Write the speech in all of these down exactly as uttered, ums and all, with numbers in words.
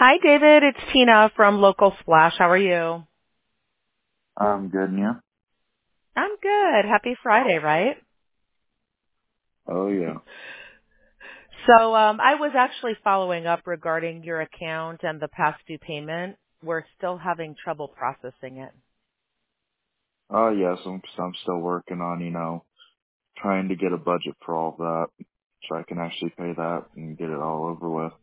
Hi, David. It's Tina from Local Splash. How are you? I'm good, and you? I'm good. Happy Friday, right? Oh, yeah. So um, I was actually following up regarding your account and the past due payment. We're still having trouble processing it. Oh, yes, I'm, I'm still working on, you know, trying to get a budget for all of that so I can actually pay that and get it all over with.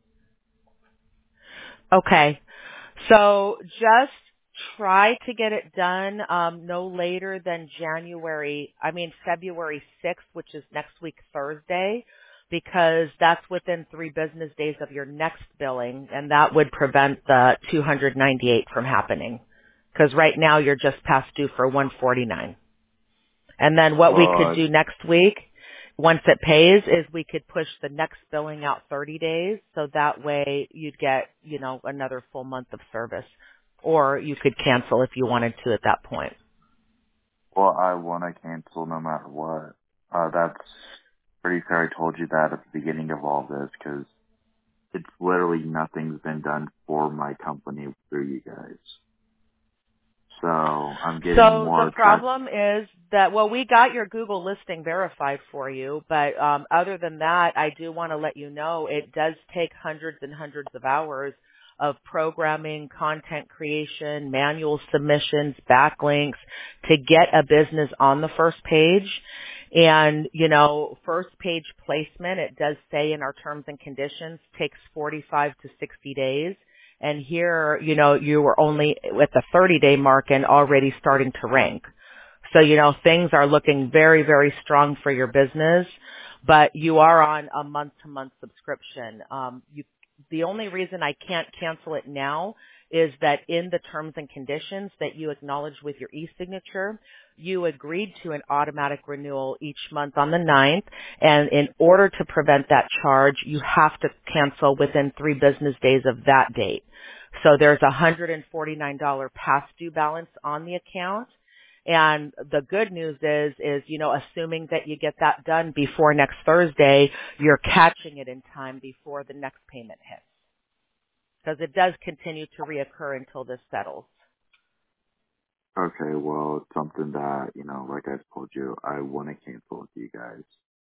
Okay. So just try to get it done um, no later than January, I mean February sixth, which is next week Thursday, because that's within three business days of your next billing, and that would prevent the two hundred ninety-eight from happening. Because right now you're just past due for one forty-nine. And then what we Well, could I, do next week, once it pays, is we could push the next billing out thirty days. So that way you'd get, you know, another full month of service. Or you could cancel if you wanted to at that point. well, I want to cancel no matter what. Uh, that's pretty fair. I told you that at the beginning of all this because it's literally nothing's been done for my company through you guys. So I'm getting So the more track. problem is that, well, we got your Google listing verified for you, but um, other than that, I do want to let you know it does take hundreds and hundreds of hours of programming, content creation, manual submissions, backlinks to get a business on the first page. And, you know, first page placement, it does say in our terms and conditions, takes forty-five to sixty days. And here, you know, you were only at the thirty day mark and already starting to rank. So, you know, things are looking very, very strong for your business, but you are on a month to month subscription. Um, you, the only reason I can't cancel it now is that in the terms and conditions that you acknowledge with your e-signature, you agreed to an automatic renewal each month on the ninth. And in order to prevent that charge, you have to cancel within three business days of that date. So there's a one hundred forty-nine dollars past due balance on the account. And the good news is, is, you know, assuming that you get that done before next Thursday, you're catching it in time before the next payment hits. Because it does continue to reoccur until this settles. Okay, well, it's something that, you know, like I told you, I want to cancel with you guys.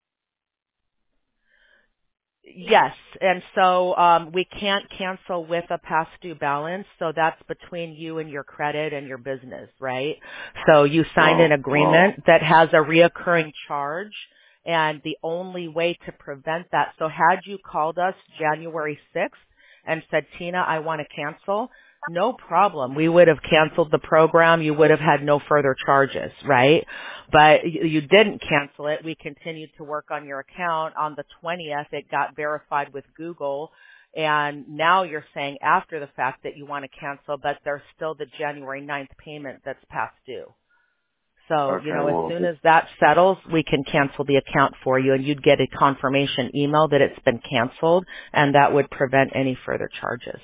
Yes, and so um, we can't cancel with a past due balance, so that's between you and your credit and your business, right? So you signed an Well, well, agreement that has a reoccurring charge, and the only way to prevent that, so had you called us January sixth and said, Tina, I want to cancel, no problem. We would have canceled the program. You would have had no further charges, right? But you you didn't cancel it. We continued to work on your account. On the twentieth, it got verified with Google. And now you're saying after the fact that you want to cancel, but there's still the January ninth payment that's past due. So, you okay, know, as well, soon this, as that settles, we can cancel the account for you and you'd get a confirmation email that it's been canceled and that would prevent any further charges.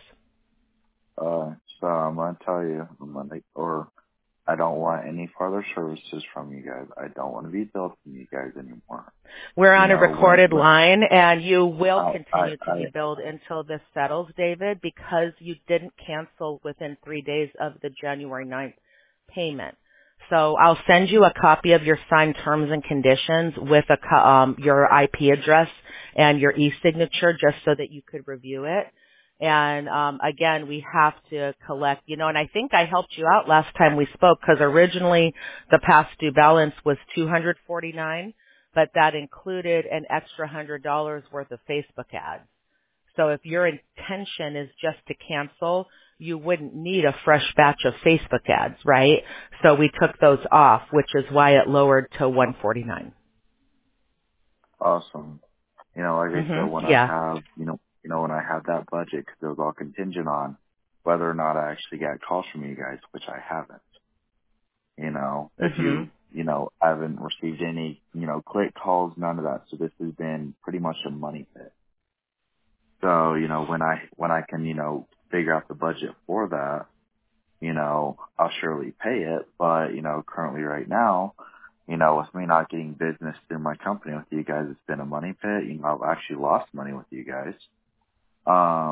uh, so I'm gonna tell you, I'm gonna, or I don't want any further services from you guys. I don't want to be billed from you guys anymore. We're You on a know, when, recorded when, line and you will I, I, continue to I, be billed until this settles, David, because you didn't cancel within three days of the January ninth payment. So I'll send you a copy of your signed terms and conditions with a, co- um, your I P address and your e-signature just so that you could review it. And um, again, we have to collect, you know, and I think I helped you out last time we spoke because originally the past due balance was two hundred forty-nine dollars, but that included an extra one hundred dollars worth of Facebook ads. So if your intention is just to cancel, you wouldn't need a fresh batch of Facebook ads, right? So we took those off, which is why it lowered to one forty-nine. awesome. You know, like I said, Mhm. when I Yeah. have, you know, you know, when I have that budget, because it was all contingent on whether or not I actually got calls from you guys, which I haven't. You know, if you, Mhm. you know, I haven't received any, you know, click calls, none of that. So this has been pretty much a money pit. So, you know, when I, when I can, you know, figure out the budget for that, you know, I'll surely pay it. But, you know, currently right now, you know, with me not getting business through my company with you guys, it's been a money pit. You know, I've actually lost money with you guys. Um,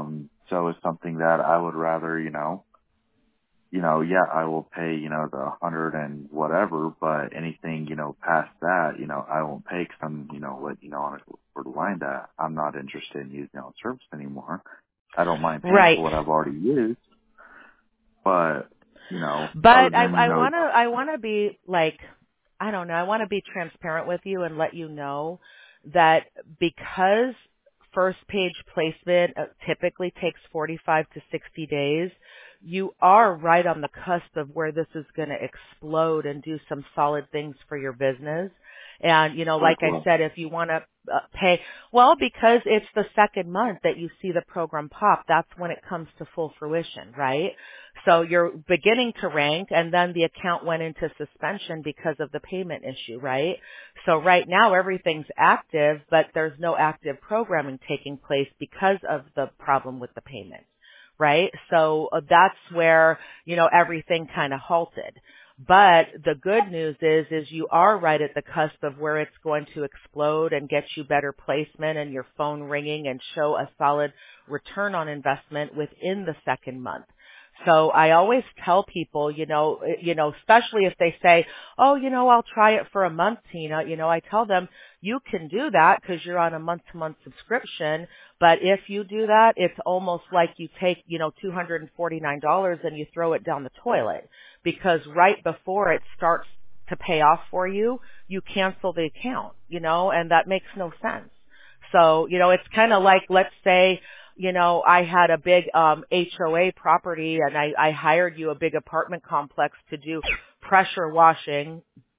so it's something that I would rather, you know, you know, yeah, I will pay, you know, the hundred and whatever, but anything, you know, past that, you know, I won't pay because I'm, you know, let you know on for the line that I'm not interested in using our service anymore. I don't mind paying Right. for what I've already used, but, you know, other But I, than, you I know, want to, I want to be like, I don't know, I want to be transparent with you and let you know that because first page placement uh, typically takes forty-five to sixty days, you are right on the cusp of where this is going to explode and do some solid things for your business. And, you know, like like, I well, said, if you want to uh, pay, well, because it's the second month that you see the program pop, that's when it comes to full fruition, right? So you're beginning to rank, and then the account went into suspension because of the payment issue, right? So right now everything's active, but there's no active programming taking place because of the problem with the payment, right? So uh, that's where, you know, everything kind of halted. But the good news is, is you are right at the cusp of where it's going to explode and get you better placement and your phone ringing and show a solid return on investment within the second month. So I always tell people, you know, you know, especially if they say, oh, you know, I'll try it for a month, Tina, you know, I tell them you can do that because you're on a month to month subscription. But if you do that, it's almost like you take, you know, two hundred forty-nine dollars and you throw it down the toilet, because right before it starts to pay off for you, you cancel the account, you know, and that makes no sense. So, you know, it's kind of like, let's say, you know, I had a big um H O A property and I, I hired you a big apartment complex to do pressure washing,